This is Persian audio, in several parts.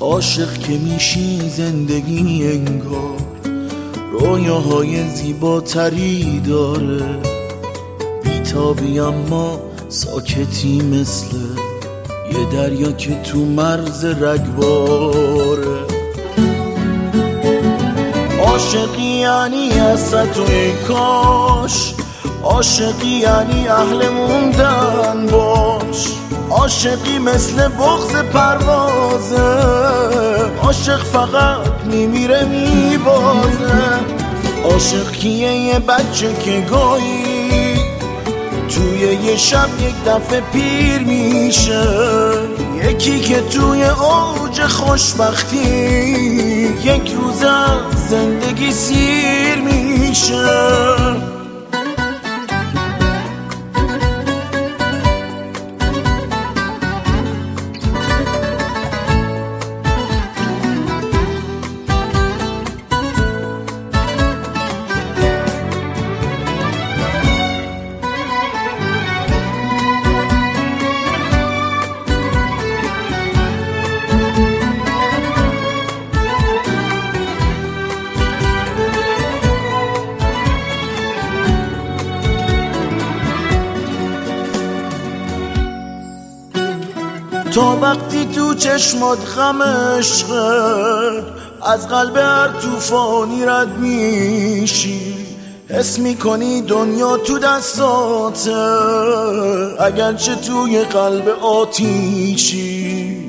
عاشق که میشی زندگی انگار رویاهای زیباتری داره، بیتابی اما ساکتی مثل یه دریا که تو مرز رگباره. عاشقی یعنی حسرت و ای کاش، عاشقی یعنی اهل موندن باش، عاشقی مثل بغض پروازه، عاشق فقط میمیره میبازه. عاشق کیه؟ یه بچه که گاهی توی یه شب یک دفعه پیر میشه، یکی که توی اوج خوشبختی یک روز از زندگی سیر میشه. تا وقتی تو چشمات خم عشقه، از قلب هر توفانی رد میشی، حس میکنی دنیا تو دستاته اگرچه توی قلب آتیشی.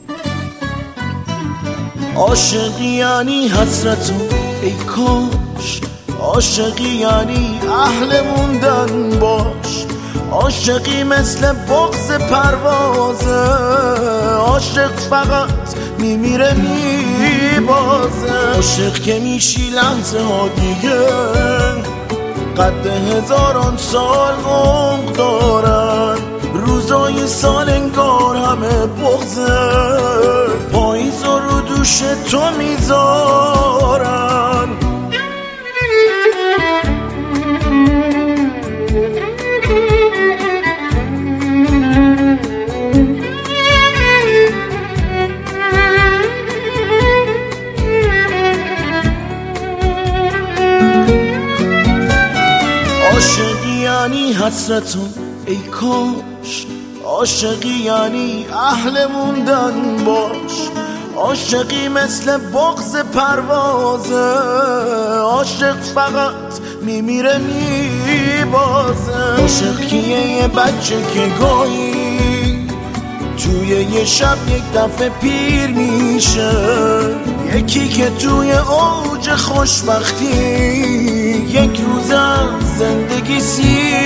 عاشقی یعنی حسرت و ای کاش، عاشقی یعنی اهل موندن باش، عاشقی مثل بغض پروازه، عاشق فقط میمیره میبازه. عاشق که میشی لحظه ها دیگه قد هزاران سال عمق دارن، روزای سال انگار همه بغضه، پاییز رو دوش تو میذارن. عاشقی یعنی حسرت و ای کاش، عاشقی یعنی اهل موندن باش، عاشقی مثل بغض پروازه، عاشق فقط میمیره میبازه. عاشق کیه؟ یه بچه که گاهی توی یه شب یک دفعه پیر میشه، یکی که توی اوج خوشبختی یک روز از زندگی سیر